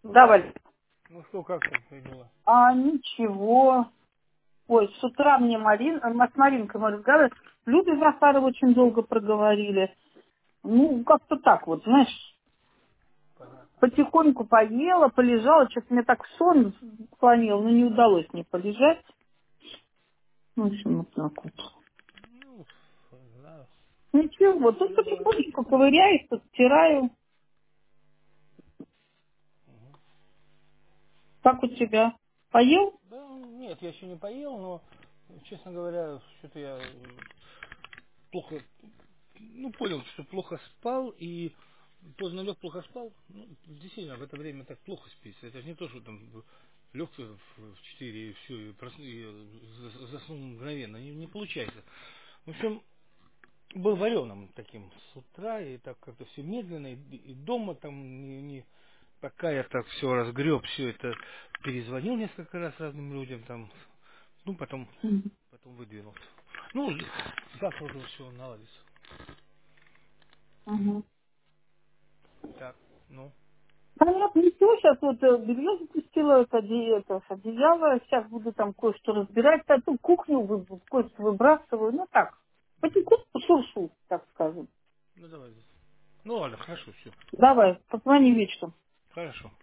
Давай. Ну что, как там твои дела? Ничего. Ой, с утра мне с Маринкой мы разговаривали. Люди Захарова очень долго проговорили. Ну, как-то так вот, знаешь, Понятно. потихоньку поела, полежала. Что-то мне так сон склонил, но не удалось мне полежать. Ну, в общем, вот так вот. Ну, не знаю. Ничего, вот тут Честно говоря, потихонечку ковыряюсь, стираю. Как у тебя? Поел? да, нет, я еще не поел, но, честно говоря, что-то я плохо, ну, понял, что плохо спал и поздно лег, плохо спал. Ну, действительно, в это время так плохо спится. Это же не то, что там лег в 4 и все, и заснул мгновенно. Не получается. В общем, был вареным таким с утра, и так как-то все медленно, и дома там пока я так все разгреб, все это перезвонил несколько раз разным людям там, ну Мгм. потом выдвинул. Ну, завтра уже все наладится. Мгм. Так, ну, Понятно, ничего, сейчас вот белье запустила, это, это одеяло, сейчас буду там кое-что разбирать, а ту кухню кое-что выбрасываю, ну так, потихоньку шуршу, так скажем. ну давай. Ну ладно, хорошо, все. Давай, позвони вечером. Хорошо.